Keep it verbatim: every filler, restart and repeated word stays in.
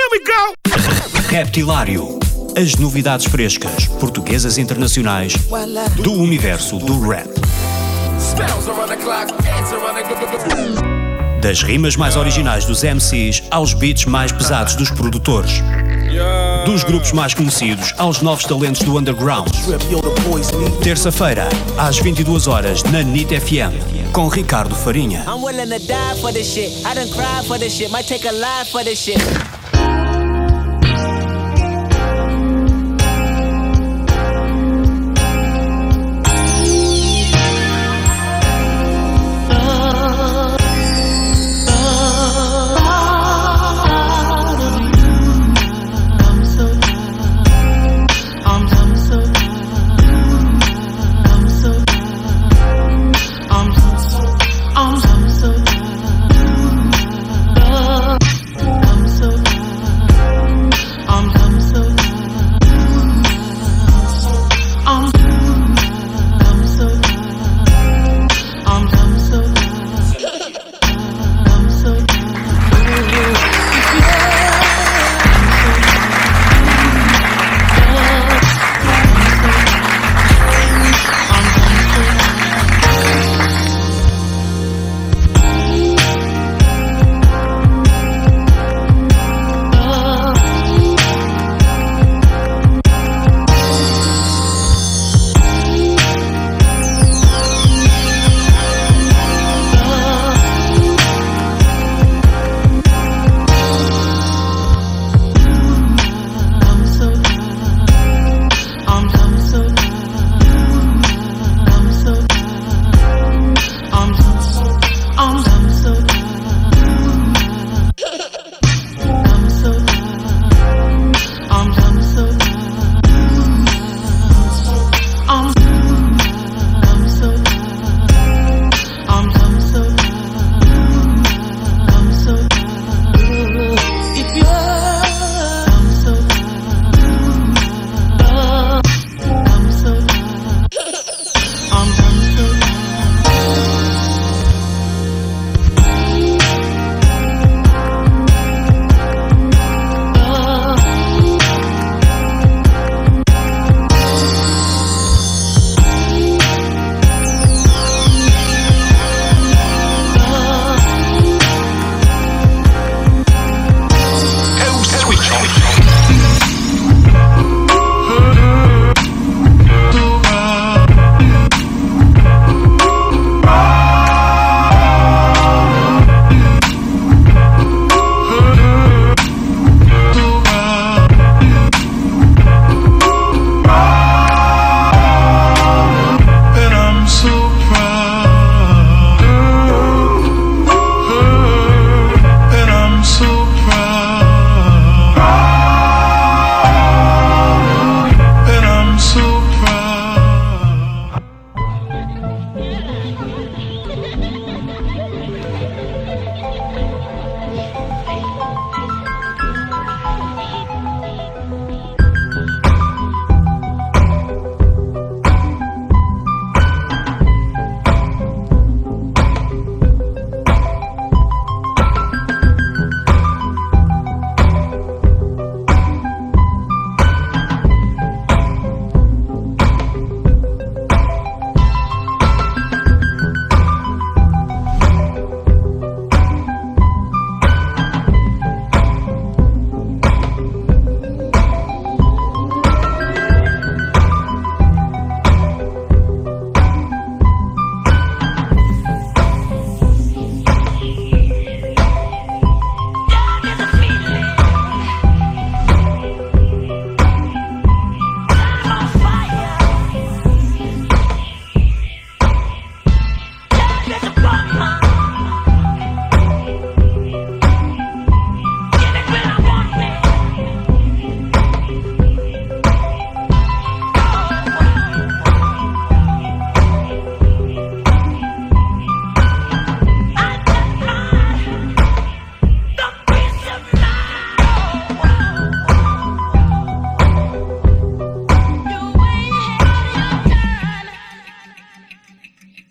Here we go! Reptilário. As novidades frescas, portuguesas e internacionais, do universo do rap. Das rimas mais originais dos M Cs aos beats mais pesados dos produtores. Dos grupos mais conhecidos aos novos talentos do underground. Terça-feira, às vinte e duas horas, na N I T F M, com Ricardo Farinha.